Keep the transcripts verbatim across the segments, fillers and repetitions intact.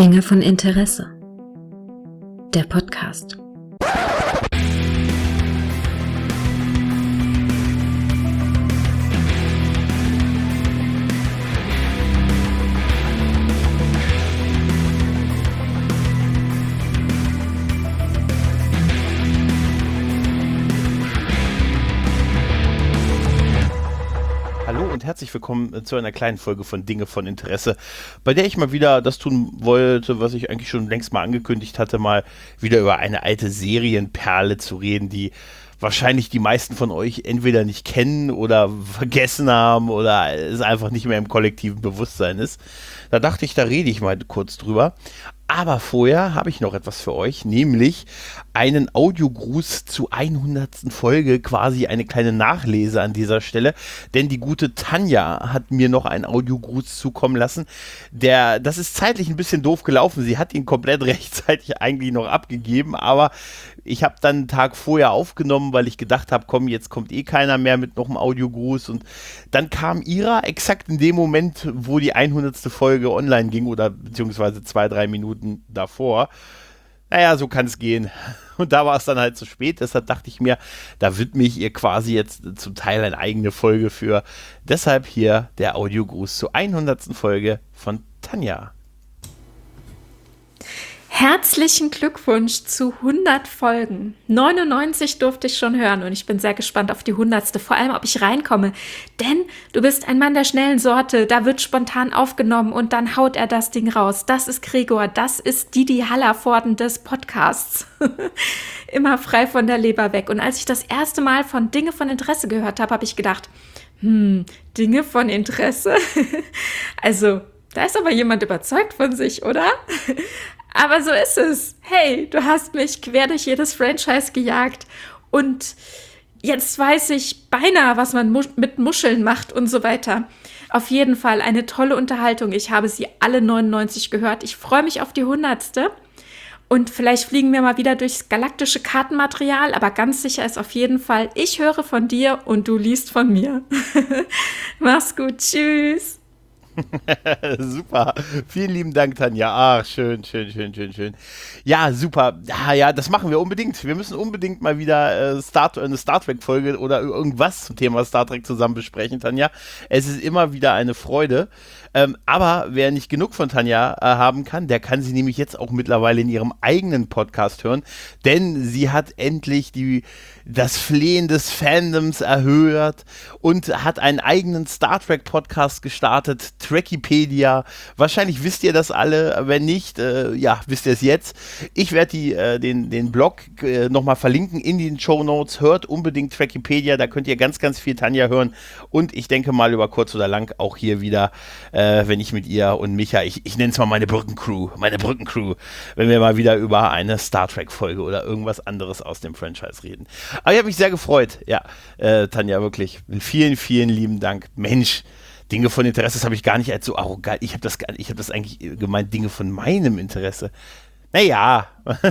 Dinge von Interesse. Der Podcast. Herzlich willkommen zu einer kleinen Folge von Dinge von Interesse, bei der ich mal wieder das tun wollte, was ich eigentlich schon längst mal angekündigt hatte, mal wieder über eine alte Serienperle zu reden, die wahrscheinlich die meisten von euch entweder nicht kennen oder vergessen haben oder es einfach nicht mehr im kollektiven Bewusstsein ist. Da dachte ich, da rede ich mal kurz drüber. Aber vorher habe ich noch etwas für euch, nämlich einen Audiogruß zur hundertsten Folge, quasi eine kleine Nachlese an dieser Stelle, denn die gute Tanja hat mir noch einen Audiogruß zukommen lassen. Der, das ist zeitlich ein bisschen doof gelaufen, sie hat ihn komplett rechtzeitig eigentlich noch abgegeben, aber ich habe dann einen Tag vorher aufgenommen, weil ich gedacht habe, komm, jetzt kommt eh keiner mehr mit noch einem Audiogruß, und dann kam ihrer exakt in dem Moment, wo die hundertste Folge online ging, oder beziehungsweise zwei, drei Minuten davor. Naja, so kann es gehen. Und da war es dann halt zu spät, deshalb dachte ich mir, da widme ich ihr quasi jetzt zum Teil eine eigene Folge für. Deshalb hier der Audiogruß zur hundertsten Folge von Tanja. Herzlichen Glückwunsch zu hundert Folgen. neunundneunzig durfte ich schon hören und ich bin sehr gespannt auf die hundertste, vor allem ob ich reinkomme. Denn du bist ein Mann der schnellen Sorte, da wird spontan aufgenommen und dann haut er das Ding raus. Das ist Gregor, das ist Didi Hallervorden des Podcasts. Immer frei von der Leber weg. Und als ich das erste Mal von Dinge von Interesse gehört habe, habe ich gedacht, hm, Dinge von Interesse? Also, da ist aber jemand überzeugt von sich, oder? Aber so ist es. Hey, du hast mich quer durch jedes Franchise gejagt und jetzt weiß ich beinahe, was man mu- mit Muscheln macht und so weiter. Auf jeden Fall eine tolle Unterhaltung. Ich habe sie alle neunundneunzig gehört. Ich freue mich auf die hundertste. Und vielleicht fliegen wir mal wieder durchs galaktische Kartenmaterial, aber ganz sicher ist auf jeden Fall, ich höre von dir und du liest von mir. Mach's gut, tschüss. Super, vielen lieben Dank, Tanja. Ach, schön, schön, schön, schön, schön. Ja, super. Ja, ja, das machen wir unbedingt. Wir müssen unbedingt mal wieder äh, Star, eine Star Trek-Folge oder irgendwas zum Thema Star Trek zusammen besprechen, Tanja. Es ist immer wieder eine Freude. Ähm, aber wer nicht genug von Tanja äh, haben kann, der kann sie nämlich jetzt auch mittlerweile in ihrem eigenen Podcast hören, denn sie hat endlich die, das Flehen des Fandoms erhört und hat einen eigenen Star Trek Podcast gestartet, Trekipedia. Wahrscheinlich wisst ihr das alle, wenn nicht, äh, ja, wisst ihr es jetzt. Ich werde die, äh, den, den Blog äh, nochmal verlinken in den Shownotes. Hört unbedingt Trekipedia, da könnt ihr ganz, ganz viel Tanja hören und ich denke mal über kurz oder lang auch hier wieder äh, wenn ich mit ihr und Micha, ich, ich nenne es mal meine Brückencrew, meine Brückencrew, wenn wir mal wieder über eine Star Trek-Folge oder irgendwas anderes aus dem Franchise reden. Aber ich habe mich sehr gefreut, ja, äh, Tanja, wirklich. Vielen, vielen lieben Dank. Mensch, Dinge von Interesse, das habe ich gar nicht als so arrogant, ich habe das, ich hab das eigentlich gemeint, Dinge von meinem Interesse. Naja,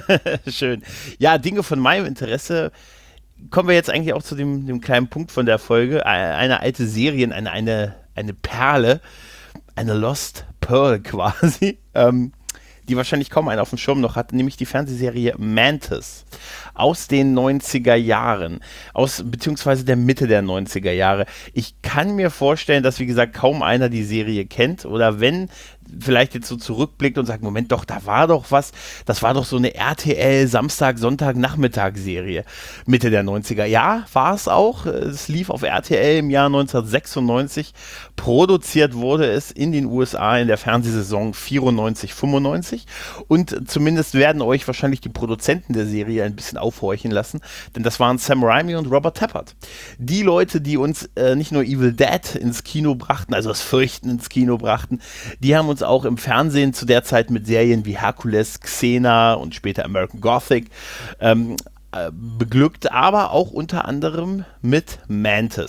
schön. Ja, Dinge von meinem Interesse. Kommen wir jetzt eigentlich auch zu dem, dem kleinen Punkt von der Folge. Eine alte Serie, eine, eine, eine Perle, eine Lost Pearl quasi, ähm, die wahrscheinlich kaum einer auf dem Schirm noch hat, nämlich die Fernsehserie Mantis aus den neunziger Jahren, aus beziehungsweise der Mitte der neunziger Jahre. Ich kann mir vorstellen, dass, wie gesagt, kaum einer die Serie kennt oder wenn, vielleicht jetzt so zurückblickt und sagt, Moment, doch, da war doch was, das war doch so eine R T L Samstag, Sonntag, Nachmittag-Serie, Mitte der neunziger. Ja, war es auch, es lief auf R T L im Jahr neunzehnhundertsechsundneunzig, produziert wurde es in den U S A in der Fernsehsaison vierundneunzig fünfundneunzig und zumindest werden euch wahrscheinlich die Produzenten der Serie ein bisschen aufhorchen lassen, denn das waren Sam Raimi und Robert Tappert. Die Leute, die uns äh, nicht nur Evil Dead ins Kino brachten, also das Fürchten ins Kino brachten, die haben uns auch im Fernsehen zu der Zeit mit Serien wie Hercules, Xena und später American Gothic ähm, äh, beglückt, aber auch unter anderem mit Mantis.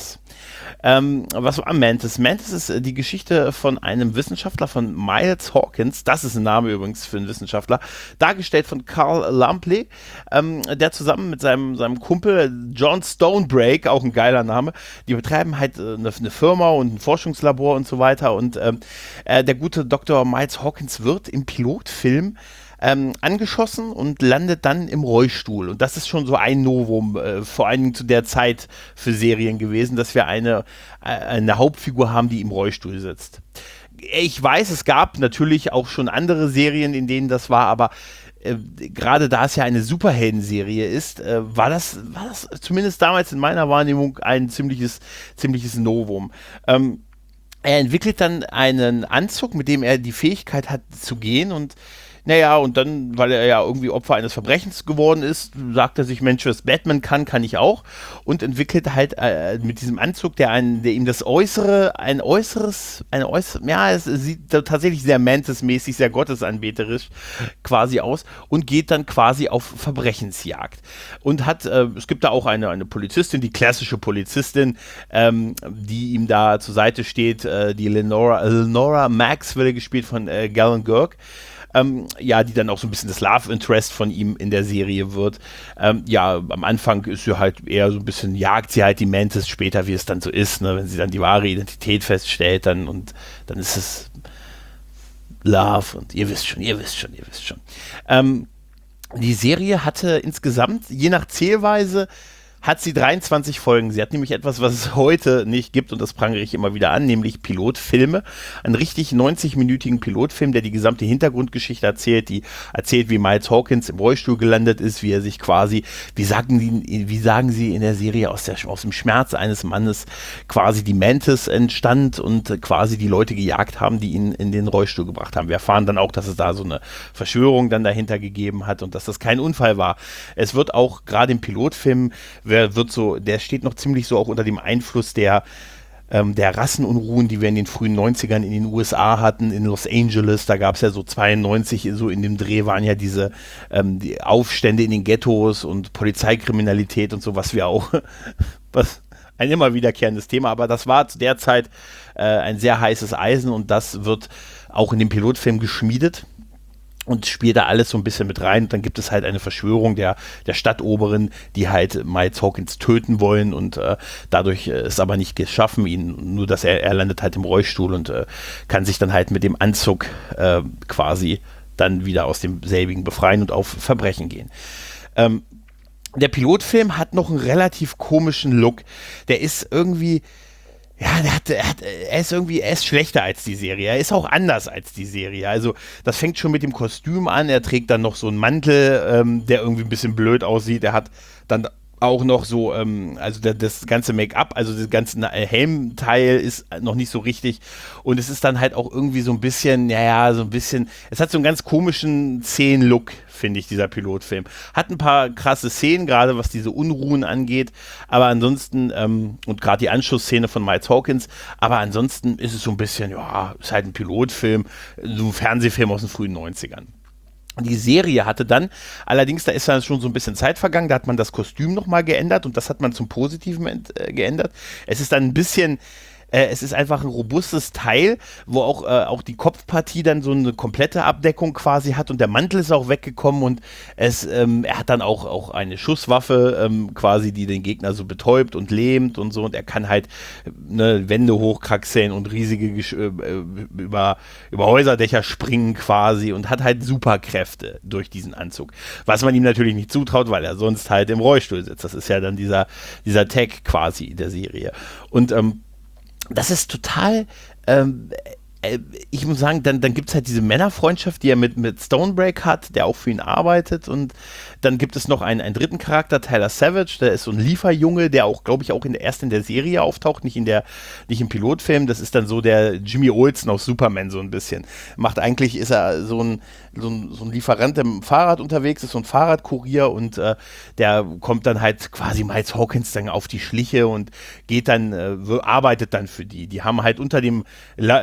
Ähm, was war Mantis? Mantis ist äh, die Geschichte von einem Wissenschaftler, von Miles Hawkins, das ist ein Name übrigens für einen Wissenschaftler, dargestellt von Carl Lampley, ähm, der zusammen mit seinem, seinem Kumpel John Stonebreak, auch ein geiler Name, die betreiben halt äh, eine, eine Firma und ein Forschungslabor und so weiter und ähm, äh, der gute Doktor Miles Hawkins wird im Pilotfilm Ähm, angeschossen und landet dann im Rollstuhl. Und das ist schon so ein Novum, äh, vor allen Dingen zu der Zeit für Serien gewesen, dass wir eine, äh, eine Hauptfigur haben, die im Rollstuhl sitzt. Ich weiß, es gab natürlich auch schon andere Serien, in denen das war, aber äh, gerade da es ja eine Superhelden-Serie ist, äh, war, das, war das zumindest damals in meiner Wahrnehmung ein ziemliches, ziemliches Novum. Ähm, er entwickelt dann einen Anzug, mit dem er die Fähigkeit hat zu gehen und naja, und dann, weil er ja irgendwie Opfer eines Verbrechens geworden ist, sagt er sich, Mensch, was Batman kann, kann ich auch. Und entwickelt halt äh, mit diesem Anzug, der, einen, der ihm das Äußere, ein äußeres, ein äußeres, ja, es sieht tatsächlich sehr Mantis-mäßig, sehr gottesanbeterisch quasi aus und geht dann quasi auf Verbrechensjagd. Und hat, äh, es gibt da auch eine, eine Polizistin, die klassische Polizistin, ähm, die ihm da zur Seite steht, äh, die Lenora, Lenora Maxwell, gespielt von äh, Galen Gurk. Ähm, ja, die dann auch so ein bisschen das Love Interest von ihm in der Serie wird. Ähm, ja, am Anfang ist sie halt eher so ein bisschen, jagt sie halt die Mantis, später, wie es dann so ist, ne, wenn sie dann die wahre Identität feststellt, dann und dann ist es Love und ihr wisst schon, ihr wisst schon, ihr wisst schon. Ähm, die Serie hatte insgesamt, je nach Zählweise, hat sie dreiundzwanzig Folgen. Sie hat nämlich etwas, was es heute nicht gibt, und das prangere ich immer wieder an, nämlich Pilotfilme. Einen richtig neunzig-minütigen Pilotfilm, der die gesamte Hintergrundgeschichte erzählt, die erzählt, wie Miles Hawkins im Rollstuhl gelandet ist, wie er sich quasi, wie sagen, die, wie sagen sie in der Serie, aus, der, aus dem Schmerz eines Mannes quasi die Mantis entstand und quasi die Leute gejagt haben, die ihn in den Rollstuhl gebracht haben. Wir erfahren dann auch, dass es da so eine Verschwörung dann dahinter gegeben hat und dass das kein Unfall war. Es wird auch gerade im Pilotfilm wird so, der steht noch ziemlich so auch unter dem Einfluss der, ähm, der Rassenunruhen, die wir in den frühen neunzigern in den U S A hatten, in Los Angeles. Da gab es ja so zweiundneunzig, so in dem Dreh waren ja diese ähm, die Aufstände in den Ghettos und Polizeikriminalität und so, was wir auch, was ein immer wiederkehrendes Thema, aber das war zu der Zeit äh, ein sehr heißes Eisen und das wird auch in dem Pilotfilm geschmiedet. Und spielt da alles so ein bisschen mit rein. Und dann gibt es halt eine Verschwörung der, der Stadtoberen, die halt Miles Hawkins töten wollen. Und äh, dadurch äh, ist aber nicht geschaffen, ihn, nur dass er, er landet halt im Rollstuhl und äh, kann sich dann halt mit dem Anzug äh, quasi dann wieder aus dem selbigen befreien und auf Verbrechen gehen. Ähm, der Pilotfilm hat noch einen relativ komischen Look. Der ist irgendwie... Ja, der hat, er, hat, er ist irgendwie, er ist schlechter als die Serie. Er ist auch anders als die Serie. Also, das fängt schon mit dem Kostüm an. Er trägt dann noch so einen Mantel, ähm, der irgendwie ein bisschen blöd aussieht. Er hat dann auch noch so, ähm, also der, das ganze Make-up, also das ganze Helmteil ist noch nicht so richtig. Und es ist dann halt auch irgendwie so ein bisschen, naja, so ein bisschen, es hat so einen ganz komischen Szenen-Look, finde ich, dieser Pilotfilm. Hat ein paar krasse Szenen, gerade was diese Unruhen angeht, aber ansonsten, ähm, und gerade die Anschlussszene von Miles Hawkins, aber ansonsten ist es so ein bisschen, ja, ist halt ein Pilotfilm, so ein Fernsehfilm aus den frühen neunzigern. Die Serie hatte dann, allerdings, da ist dann schon so ein bisschen Zeit vergangen, da hat man das Kostüm nochmal geändert und das hat man zum Positiven ent, äh, geändert. Es ist dann ein bisschen, äh, es ist einfach ein robustes Teil, wo auch, äh, auch die Kopfpartie dann so eine komplette Abdeckung quasi hat und der Mantel ist auch weggekommen und es, ähm, er hat dann auch, auch eine Schusswaffe ähm, quasi, die den Gegner so betäubt und lähmt und so und er kann halt ne, Wände hochkraxeln und riesige Gesch- äh, über, über Häuserdächer springen quasi und hat halt Superkräfte durch diesen Anzug. Was man ihm natürlich nicht zutraut, weil er sonst halt im Rollstuhl sitzt. Das ist ja dann dieser, dieser Tag quasi der Serie. Und ähm, das ist total, ähm, äh, ich muss sagen, dann, dann gibt es halt diese Männerfreundschaft, die er mit, mit Stonebreak hat, der auch für ihn arbeitet und dann gibt es noch einen, einen dritten Charakter, Tyler Savage, der ist so ein Lieferjunge, der auch, glaube ich, auch in der, erst in der Serie auftaucht, nicht in der, nicht im Pilotfilm, das ist dann so der Jimmy Olsen aus Superman so ein bisschen. Macht eigentlich, ist er so ein, so ein, so ein Lieferant, der mit dem Fahrrad unterwegs ist, so ein Fahrradkurier und äh, der kommt dann halt quasi Miles Hawkins dann auf die Schliche und geht dann, äh, arbeitet dann für die. Die haben halt unter dem, äh, unter dem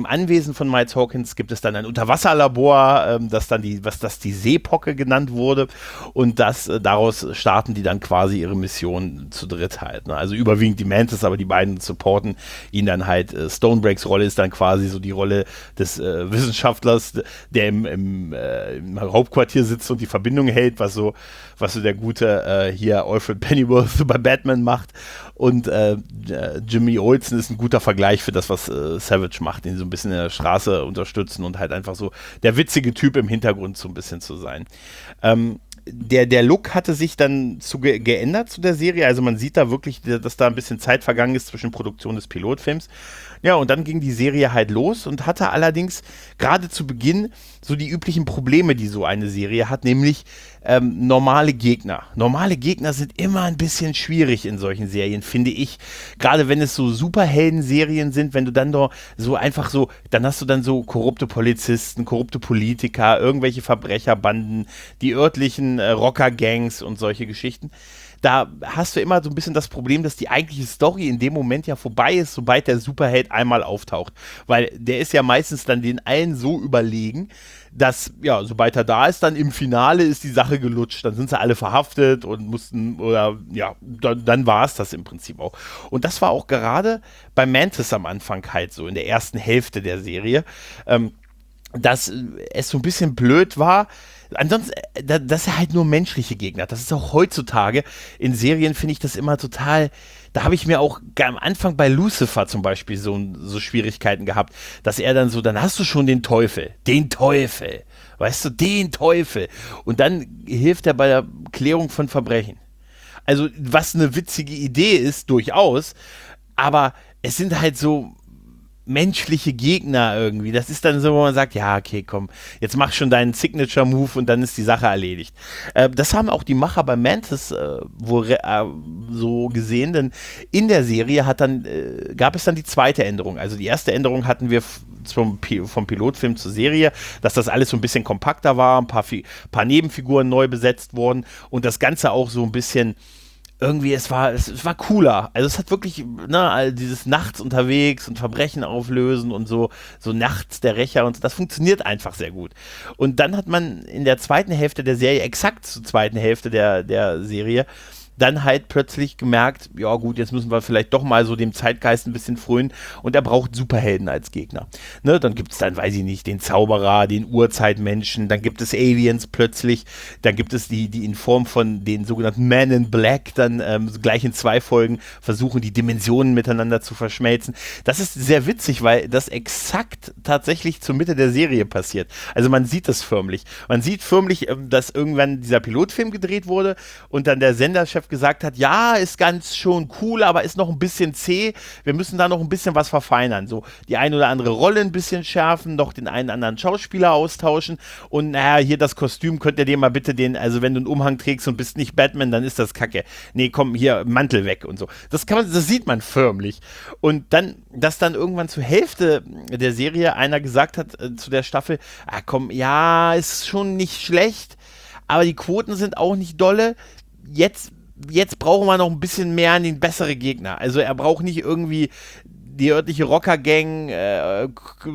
dem Anwesen von Miles Hawkins gibt es dann ein Unterwasserlabor, ähm, das dann die, was das die Seepocke genannt wurde und das, äh, daraus starten die dann quasi ihre Mission zu dritt halt. Ne? Also überwiegend die Mantis, aber die beiden supporten ihn dann halt. Äh, Stonebreaks Rolle ist dann quasi so die Rolle des äh, Wissenschaftlers, der im, im, äh, im Hauptquartier sitzt und die Verbindung hält, was so, was so der gute äh, hier Alfred Pennyworth bei Batman macht. Und äh, Jimmy Olsen ist ein guter Vergleich für das, was äh, Savage macht, ihn so ein bisschen in der Straße unterstützen und halt einfach so der witzige Typ im Hintergrund so ein bisschen zu sein. Ähm, der, der Look hatte sich dann zu ge- geändert zu der Serie, also man sieht da wirklich, dass da ein bisschen Zeit vergangen ist zwischen Produktion des Pilotfilms. Ja, und dann ging die Serie halt los und hatte allerdings gerade zu Beginn so die üblichen Probleme, die so eine Serie hat, nämlich ähm, normale Gegner. Normale Gegner sind immer ein bisschen schwierig in solchen Serien, finde ich. Gerade wenn es so Superhelden-Serien sind, wenn du dann doch so einfach so, dann hast du dann so korrupte Polizisten, korrupte Politiker, irgendwelche Verbrecherbanden, die örtlichen äh, Rocker-Gangs und solche Geschichten. Da hast du immer so ein bisschen das Problem, dass die eigentliche Story in dem Moment ja vorbei ist, sobald der Superheld einmal auftaucht. Weil der ist ja meistens dann den allen so überlegen, dass, ja, sobald er da ist, dann im Finale ist die Sache gelutscht. Dann sind sie alle verhaftet und mussten, oder, ja, dann, dann war es das im Prinzip auch. Und das war auch gerade bei Mantis am Anfang halt so, in der ersten Hälfte der Serie, ähm, dass es so ein bisschen blöd war. Ansonsten, dass er halt nur menschliche Gegner hat. Das ist auch heutzutage in Serien, finde ich das immer total, da habe ich mir auch am Anfang bei Lucifer zum Beispiel so, so Schwierigkeiten gehabt, dass er dann so, dann hast du schon den Teufel, den Teufel, weißt du, den Teufel. Und dann hilft er bei der Klärung von Verbrechen. Also, was eine witzige Idee ist, durchaus, aber es sind halt so menschliche Gegner irgendwie. Das ist dann so, wo man sagt, ja, okay, komm, jetzt mach schon deinen Signature-Move und dann ist die Sache erledigt. Äh, das haben auch die Macher bei Mantis äh, wohl äh, so gesehen, denn in der Serie hat dann, äh, gab es dann die zweite Änderung. Also die erste Änderung hatten wir f- zum, vom Pilotfilm zur Serie, dass das alles so ein bisschen kompakter war, ein paar, Fi- paar Nebenfiguren neu besetzt wurden und das Ganze auch so ein bisschen irgendwie, es war, es, es war cooler. Also es hat wirklich, ne, dieses Nachts unterwegs und Verbrechen auflösen und so, so nachts der Rächer und so, das funktioniert einfach sehr gut. Und dann hat man in der zweiten Hälfte der Serie, exakt zur zweiten Hälfte der, der Serie, dann halt plötzlich gemerkt, ja gut, jetzt müssen wir vielleicht doch mal so dem Zeitgeist ein bisschen frönen und er braucht Superhelden als Gegner. Ne, dann gibt es dann, weiß ich nicht, den Zauberer, den Urzeitmenschen, dann gibt es Aliens plötzlich, dann gibt es die, die in Form von den sogenannten Men in Black dann ähm, so gleich in zwei Folgen versuchen, die Dimensionen miteinander zu verschmelzen. Das ist sehr witzig, weil das exakt tatsächlich zur Mitte der Serie passiert. Also man sieht das förmlich. Man sieht förmlich, ähm, dass irgendwann dieser Pilotfilm gedreht wurde und dann der Senderchef gesagt hat, ja, ist ganz schon cool, aber ist noch ein bisschen zäh. Wir müssen da noch ein bisschen was verfeinern. So die eine oder andere Rolle ein bisschen schärfen, noch den einen anderen Schauspieler austauschen und naja, hier das Kostüm, könnt ihr dir mal bitte den, also wenn du einen Umhang trägst und bist nicht Batman, dann ist das Kacke. Nee, komm, hier, Mantel weg und so. Das kann man, das sieht man förmlich. Und dann, dass dann irgendwann zur Hälfte der Serie einer gesagt hat äh, zu der Staffel, ah komm, ja, ist schon nicht schlecht, aber die Quoten sind auch nicht dolle. Jetzt Jetzt brauchen wir noch ein bisschen mehr an den besseren Gegner. Also er braucht nicht irgendwie die örtliche Rocker-Gang, äh,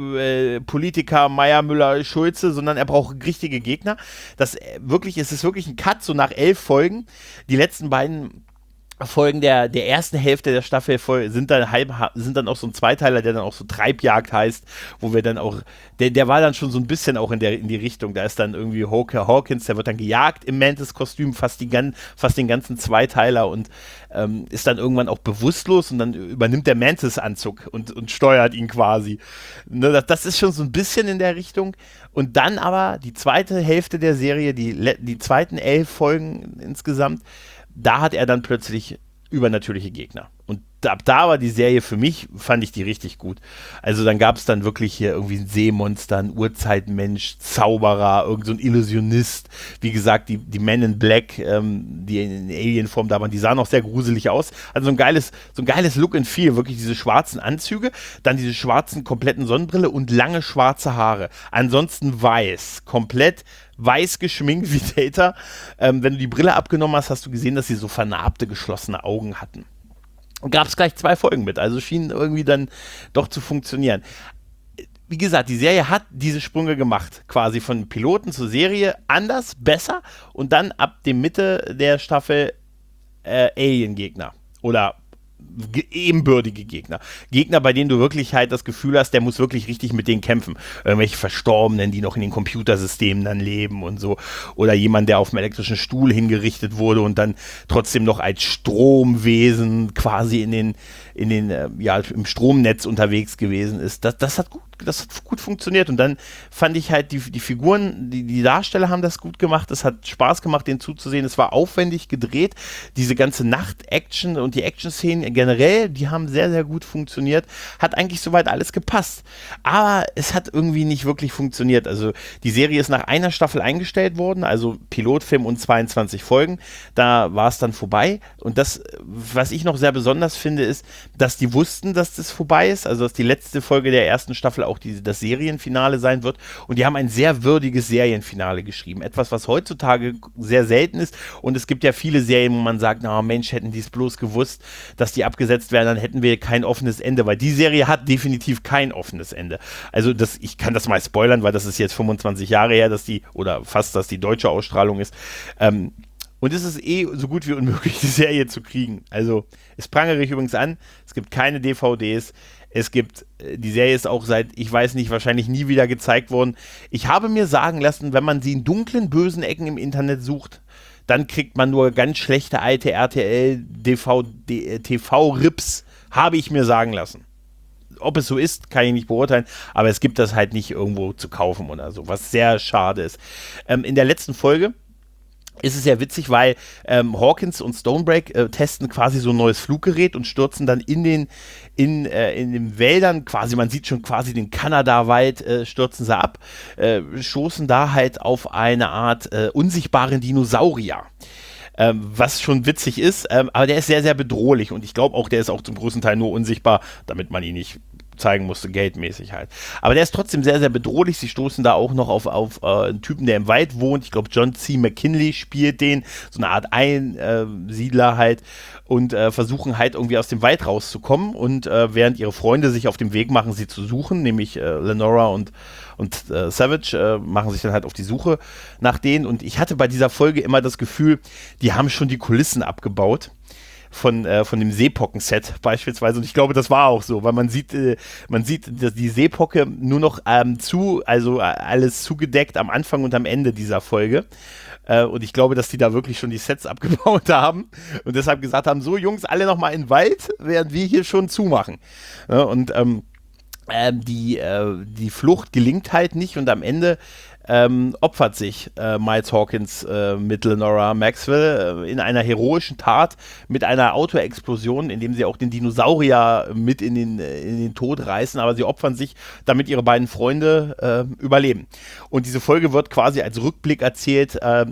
äh, Politiker, Meier, Müller, Schulze, sondern er braucht richtige Gegner. Das äh, wirklich, es ist wirklich ein Cut, so nach elf Folgen. Die letzten beiden Folgen der, der ersten Hälfte der Staffel sind dann halb, sind dann auch so ein Zweiteiler, der dann auch so Treibjagd heißt, wo wir dann auch, der, der war dann schon so ein bisschen auch in der, in die Richtung, da ist dann irgendwie Hawker Hawkins, der wird dann gejagt im Mantis-Kostüm, fast, die, fast den ganzen Zweiteiler und ähm, ist dann irgendwann auch bewusstlos und dann übernimmt der Mantis-Anzug und, und steuert ihn quasi. Ne, das, das ist schon so ein bisschen in der Richtung. Und dann aber die zweite Hälfte der Serie, die, die zweiten elf Folgen insgesamt, da hat er dann plötzlich übernatürliche Gegner. Und ab da war die Serie für mich, fand ich die richtig gut. Also dann gab es dann wirklich hier irgendwie ein Seemonster, ein Urzeitmensch, Zauberer, irgend so ein Illusionist. Wie gesagt, die, die Men in Black, ähm, die in Alien-Form da waren, die sahen auch sehr gruselig aus. Also so ein geiles, so ein geiles Look and Feel, wirklich diese schwarzen Anzüge, dann diese schwarzen kompletten Sonnenbrille und lange schwarze Haare. Ansonsten weiß, komplett weiß geschminkt wie Data. Ähm, wenn du die Brille abgenommen hast, hast du gesehen, dass sie so vernarbte, geschlossene Augen hatten. Gab es gleich zwei Folgen mit, also schien irgendwie dann doch zu funktionieren. wie gesagt, die Serie hat diese Sprünge gemacht, quasi von Piloten zur Serie, anders, besser und dann ab der Mitte der Staffel äh, Alien-Gegner oder ge- ebenbürtige Gegner. Gegner, bei denen du wirklich halt das Gefühl hast, der muss wirklich richtig mit denen kämpfen. Irgendwelche Verstorbenen, die noch in den Computersystemen dann leben und so. Oder jemand, der auf dem elektrischen Stuhl hingerichtet wurde und dann trotzdem noch als Stromwesen quasi in den, in den, äh, ja, im Stromnetz unterwegs gewesen ist. Das, das hat gut das hat gut funktioniert und dann fand ich halt, die, die Figuren, die, die Darsteller haben das gut gemacht, es hat Spaß gemacht, denen zuzusehen, es war aufwendig gedreht, diese ganze Nacht-Action und die Action-Szenen generell, die haben sehr, sehr gut funktioniert, hat eigentlich soweit alles gepasst, aber es hat irgendwie nicht wirklich funktioniert, also die Serie ist nach einer Staffel eingestellt worden, also Pilotfilm und zweiundzwanzig Folgen, da war es dann vorbei und das, was ich noch sehr besonders finde, ist, dass die wussten, dass das vorbei ist, also dass die letzte Folge der ersten Staffel auch die, das Serienfinale sein wird und die haben ein sehr würdiges Serienfinale geschrieben. Etwas, was heutzutage sehr selten ist und es gibt ja viele Serien, wo man sagt, na Mensch, hätten die es bloß gewusst, dass die abgesetzt werden, dann hätten wir kein offenes Ende, weil die Serie hat definitiv kein offenes Ende. Also das, ich kann das mal spoilern, weil das ist jetzt fünfundzwanzig Jahre her, dass die, oder fast, dass die deutsche Ausstrahlung ist. Ähm, Und es ist eh so gut wie unmöglich, die Serie zu kriegen. Also, es prangere ich übrigens an, es gibt keine D V Ds, es gibt, die Serie ist auch seit, ich weiß nicht, wahrscheinlich nie wieder gezeigt worden. Ich habe mir sagen lassen, wenn man sie in dunklen, bösen Ecken im Internet sucht, dann kriegt man nur ganz schlechte alte R T L-T V-Rips, habe ich mir sagen lassen. Ob es so ist, kann ich nicht beurteilen, aber es gibt das halt nicht irgendwo zu kaufen oder so, was sehr schade ist. Ähm, in der letzten Folge ist es sehr witzig, weil ähm, Hawkins und Stonebreak äh, testen quasi so ein neues Fluggerät und stürzen dann in den in, äh, in den Wäldern, quasi, man sieht schon quasi den Kanada-Wald, äh, stürzen sie ab, äh, stoßen da halt auf eine Art äh, unsichtbaren Dinosaurier. Ähm, was schon witzig ist, ähm, aber der ist sehr, sehr bedrohlich und ich glaube auch, der ist auch zum größten Teil nur unsichtbar, damit man ihn nicht zeigen musste, geldmäßig halt. Aber der ist trotzdem sehr, sehr bedrohlich. Sie stoßen da auch noch auf, auf äh, einen Typen, der im Wald wohnt. Ich glaube, John C. McKinley spielt den, so eine Art Einsiedler halt und äh, versuchen halt irgendwie aus dem Wald rauszukommen und äh, während ihre Freunde sich auf dem Weg machen, sie zu suchen, nämlich äh, Lenora und, und äh, Savage, äh, machen sich dann halt auf die Suche nach denen und ich hatte bei dieser Folge immer das Gefühl, die haben schon die Kulissen abgebaut. Von, äh, von dem Seepocken-Set beispielsweise und ich glaube, das war auch so, weil man sieht, äh, man sieht dass die Seepocke nur noch ähm, zu, also äh, alles zugedeckt am Anfang und am Ende dieser Folge äh, und ich glaube, dass die da wirklich schon die Sets abgebaut haben und deshalb gesagt haben, so Jungs, alle nochmal in den Wald, während wir hier schon zumachen. Ja, und ähm, äh, die, äh, die Flucht gelingt halt nicht und am Ende Ähm, opfert sich äh, Miles Hawkins äh, mit Lenora Maxwell äh, in einer heroischen Tat mit einer Autoexplosion, indem sie auch den Dinosaurier mit in den, in den Tod reißen, aber sie opfern sich, damit ihre beiden Freunde äh, überleben. Und diese Folge wird quasi als Rückblick erzählt, äh,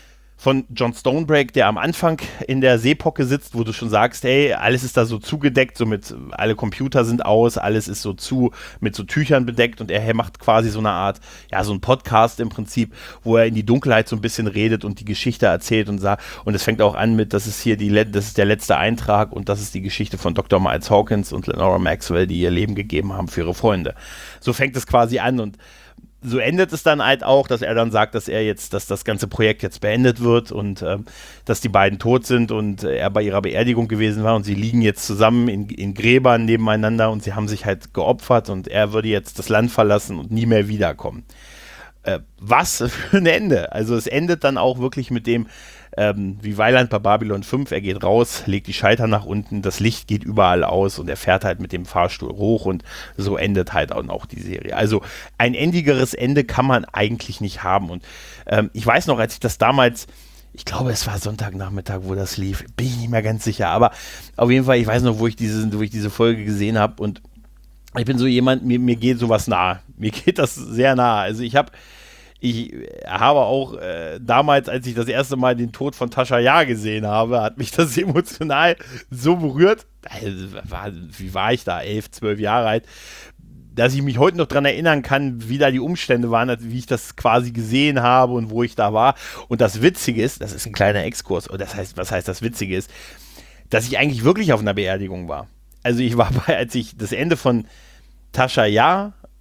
von John Stonebreak, der am Anfang in der Seepocke sitzt, wo du schon sagst, hey, alles ist da so zugedeckt, so mit, alle Computer sind aus, alles ist so zu, mit so Tüchern bedeckt und er macht quasi so eine Art, ja, so ein Podcast im Prinzip, wo er in die Dunkelheit so ein bisschen redet und die Geschichte erzählt und sagt, und es fängt auch an mit, das ist hier die, das ist der letzte Eintrag und das ist die Geschichte von Doktor Miles Hawkins und Lenora Maxwell, die ihr Leben gegeben haben für ihre Freunde. So fängt es quasi an und so endet es dann halt auch, dass er dann sagt, dass er jetzt, dass das ganze Projekt jetzt beendet wird und ähm, dass die beiden tot sind und äh, er bei ihrer Beerdigung gewesen war und sie liegen jetzt zusammen in, in Gräbern nebeneinander und sie haben sich halt geopfert und er würde jetzt das Land verlassen und nie mehr wiederkommen. Äh, was für ein Ende. Also es endet dann auch wirklich mit dem, ähm, wie Weiland bei Babylon fünf, er geht raus, legt die Schalter nach unten, das Licht geht überall aus und er fährt halt mit dem Fahrstuhl hoch und so endet halt auch die Serie. Also ein endigeres Ende kann man eigentlich nicht haben und ähm, ich weiß noch, als ich das damals, ich glaube, es war Sonntagnachmittag, wo das lief, bin ich nicht mehr ganz sicher, aber auf jeden Fall, ich weiß noch, wo ich diese, wo ich diese Folge gesehen habe und ich bin so jemand, mir, mir geht sowas nahe, mir geht das sehr nahe, also ich habe Ich habe auch äh, damals, als ich das erste Mal den Tod von Tasha Yar gesehen habe, hat mich das emotional so berührt. Also, war, wie war ich da? Elf, zwölf Jahre alt. Dass ich mich heute noch dran erinnern kann, wie da die Umstände waren, wie ich das quasi gesehen habe und wo ich da war. Und das Witzige ist, das ist ein kleiner Exkurs, und das heißt, was heißt das Witzige ist, dass ich eigentlich wirklich auf einer Beerdigung war. Also ich war bei, als ich das Ende von Tasha Yar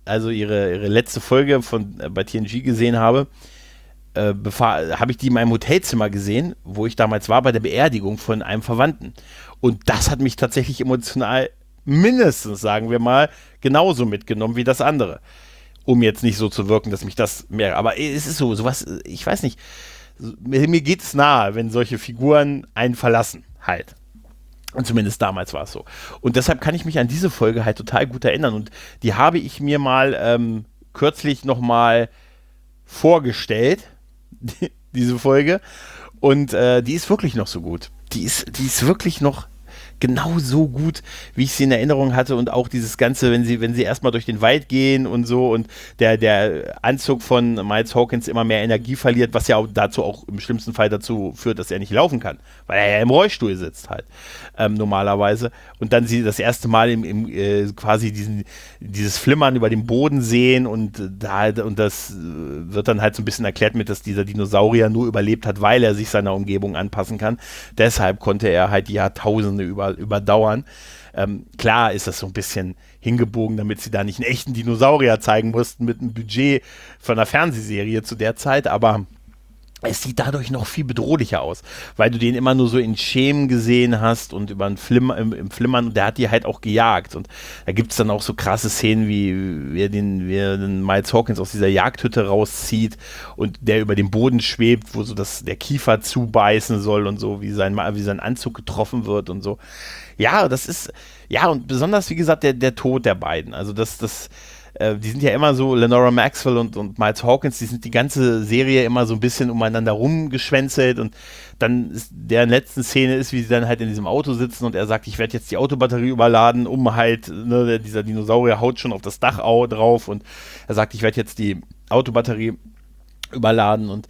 also ihre, ihre letzte Folge von äh, bei T N G gesehen habe, äh, habe ich die in meinem Hotelzimmer gesehen, wo ich damals war, bei der Beerdigung von einem Verwandten. Und das hat mich tatsächlich emotional mindestens, sagen wir mal, genauso mitgenommen wie das andere. Um jetzt nicht so zu wirken, dass mich das mehr, aber es ist so, sowas, ich weiß nicht, mir, mir geht es nahe, wenn solche Figuren einen verlassen, halt. Und zumindest damals war es so. Und deshalb kann ich mich an diese Folge halt total gut erinnern. Und die habe ich mir mal ähm, kürzlich nochmal vorgestellt, die, diese Folge. Und äh, die ist wirklich noch so gut. Die ist, die ist wirklich noch genau so gut, wie ich sie in Erinnerung hatte, und auch dieses Ganze, wenn sie, wenn sie erstmal durch den Wald gehen und so und der, der Anzug von Miles Hawkins immer mehr Energie verliert, was ja auch dazu auch im schlimmsten Fall dazu führt, dass er nicht laufen kann, weil er ja im Rollstuhl sitzt halt, ähm, normalerweise. Und dann sie das erste Mal im, im äh, quasi diesen, dieses Flimmern über dem Boden sehen und äh, da und das äh, wird dann halt so ein bisschen erklärt mit, dass dieser Dinosaurier nur überlebt hat, weil er sich seiner Umgebung anpassen kann. Deshalb konnte er halt die Jahrtausende über überdauern. Ähm, klar ist das so ein bisschen hingebogen, damit sie da nicht einen echten Dinosaurier zeigen mussten mit einem Budget von einer Fernsehserie zu der Zeit, aber es sieht dadurch noch viel bedrohlicher aus, weil du den immer nur so in Schemen gesehen hast und über ein Flimmer, im, im Flimmern, und der hat die halt auch gejagt. Und da gibt es dann auch so krasse Szenen, wie, wie, er den, wie er den Miles Hawkins aus dieser Jagdhütte rauszieht und der über dem Boden schwebt, wo so das, der Kiefer zubeißen soll und so, wie sein, wie sein Anzug getroffen wird und so. Ja, das ist, ja, und besonders, wie gesagt, der, der Tod der beiden. Also das, das, äh, die sind ja immer so, Lenora Maxwell und, und Miles Hawkins, die sind die ganze Serie immer so ein bisschen umeinander rumgeschwänzelt, und dann ist deren letzten Szene ist, wie sie dann halt in diesem Auto sitzen und er sagt, ich werde jetzt die Autobatterie überladen, um halt, ne, dieser Dinosaurier haut schon auf das Dach drauf und er sagt, ich werde jetzt die Autobatterie überladen und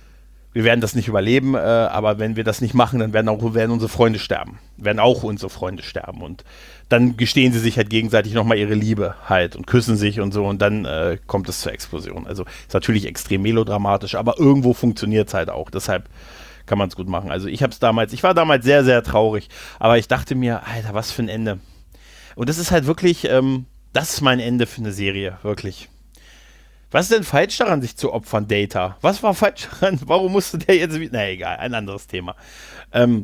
wir werden das nicht überleben, äh, aber wenn wir das nicht machen, dann werden auch werden unsere Freunde sterben. Werden auch unsere Freunde sterben. Und dann gestehen sie sich halt gegenseitig nochmal ihre Liebe halt und küssen sich und so, und dann äh, kommt es zur Explosion. Also ist natürlich extrem melodramatisch, aber irgendwo funktioniert es halt auch. Deshalb kann man es gut machen. Also ich habe es damals, ich war damals sehr, sehr traurig, aber ich dachte mir, Alter, was für ein Ende. Und das ist halt wirklich, ähm, das ist mein Ende für eine Serie, wirklich. Was ist denn falsch daran, sich zu opfern, Data? Was war falsch daran? Warum musste der jetzt wieder... Na egal, ein anderes Thema. Ähm,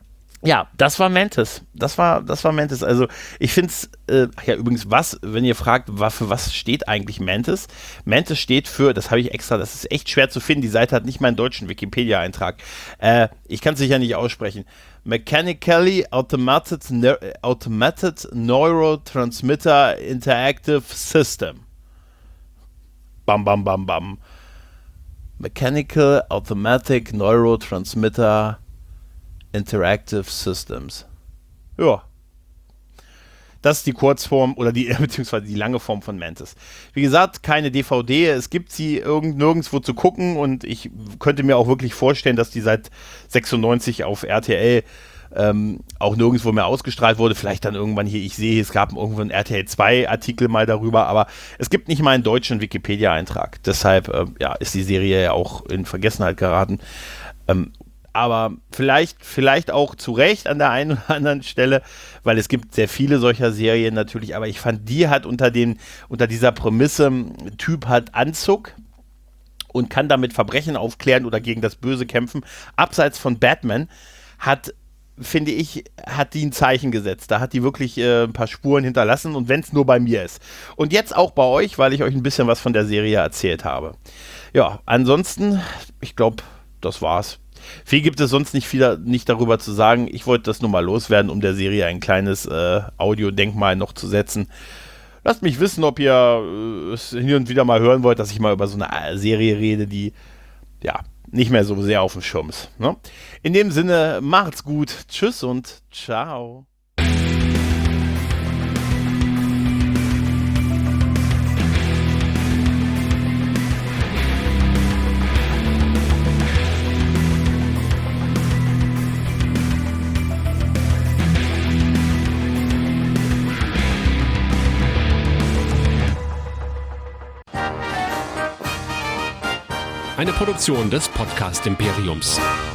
ja, das war Mantis. Das war, das war Mantis. Also ich finde es... Äh, ja, übrigens, was, wenn ihr fragt, für was steht eigentlich Mantis? Mantis steht für, das habe ich extra, das ist echt schwer zu finden, die Seite hat nicht mal einen deutschen Wikipedia-Eintrag. Äh, ich kann es sicher nicht aussprechen. Mechanically Automated, Neur- Automated Neurotransmitter Interactive System. Bam, bam, bam, bam. Mechanical Automatic Neurotransmitter Interactive Systems. Ja. Das ist die Kurzform oder die, beziehungsweise die lange Form von Mantis. Wie gesagt, keine D V D, es gibt sie irgend, nirgendwo zu gucken, und ich könnte mir auch wirklich vorstellen, dass die seit sechsundneunzig auf R T L Ähm, auch nirgendwo mehr ausgestrahlt wurde, vielleicht dann irgendwann hier, ich sehe, es gab irgendwo einen R T L zwei Artikel mal darüber, aber es gibt nicht mal einen deutschen Wikipedia-Eintrag, deshalb äh, ja, ist die Serie ja auch in Vergessenheit geraten, ähm, aber vielleicht, vielleicht auch zu Recht an der einen oder anderen Stelle, weil es gibt sehr viele solcher Serien natürlich, aber ich fand, die hat unter, den, unter dieser Prämisse, Typ hat Anzug und kann damit Verbrechen aufklären oder gegen das Böse kämpfen, abseits von Batman, hat finde ich, hat die ein Zeichen gesetzt. Da hat die wirklich äh, ein paar Spuren hinterlassen, und wenn es nur bei mir ist. Und jetzt auch bei euch, weil ich euch ein bisschen was von der Serie erzählt habe. Ja, ansonsten, ich glaube, das war's. Viel gibt es sonst nicht viel nicht darüber zu sagen. Ich wollte das nur mal loswerden, um der Serie ein kleines äh, Audiodenkmal noch zu setzen. Lasst mich wissen, ob ihr äh, es hin und wieder mal hören wollt, dass ich mal über so eine Serie rede, die, ja, nicht mehr so sehr auf dem Schirm ist. Ne? In dem Sinne, macht's gut. Tschüss und ciao. Eine Produktion des Podcast Imperiums.